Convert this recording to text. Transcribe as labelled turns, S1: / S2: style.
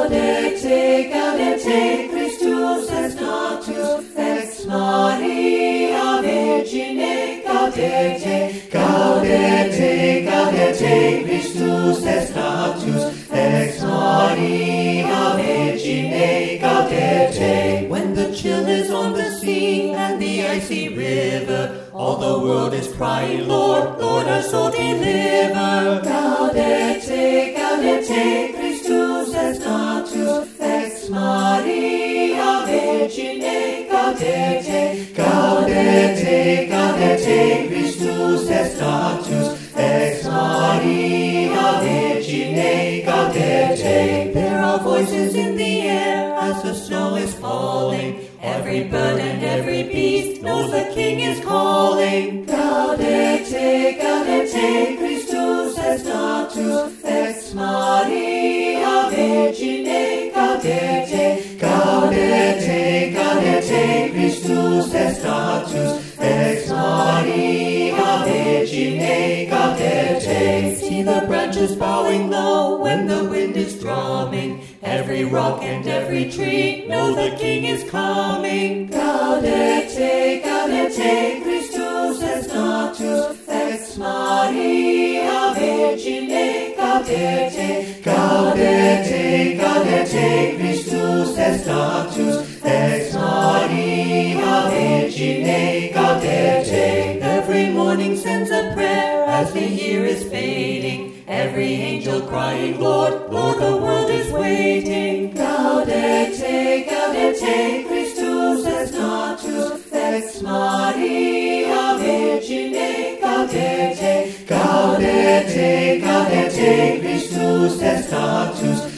S1: Gaudete, gaudete, Christus est natus, ex Maria Virgine. Gaudete, gaudete, gaudete, Christus est natus, ex Maria Virgine. Gaudete. When the chill is on the sea and the icy river, all the world is crying, Lord, Lord, our soul deliver. Gaudete, gaudete, Christus est natus, ex Maria Virgine. Gaudete, gaudete, gaudete, Christus est natus, ex Maria Virgine. Gaudete. There are voices in the air as the snow is falling. Every bird and every beast knows the King is calling. Gaudete, gaudete, Christus est natus, ex Maria Virgine. Gaudete, gaudete, gaudete, Christus est natus, ex Maria Virgine. Gaudete. See the branches bowing low when the wind is drumming. Every rock and every tree know the King is coming. Gaudete, gaudete, Christus est natus, ex Maria Virgine. Gaudete, gaudete, gaudete, Christus est natus, ex Maria Virgine. Gaudete. Every morning sends a prayer as the year is fading. Every angel crying, Lord, Lord, the world is waiting. Gaudete, gaudete, Christus est natus, ex Maria Virgine. Gaudete, gaudete, gaudete, Christus est natus,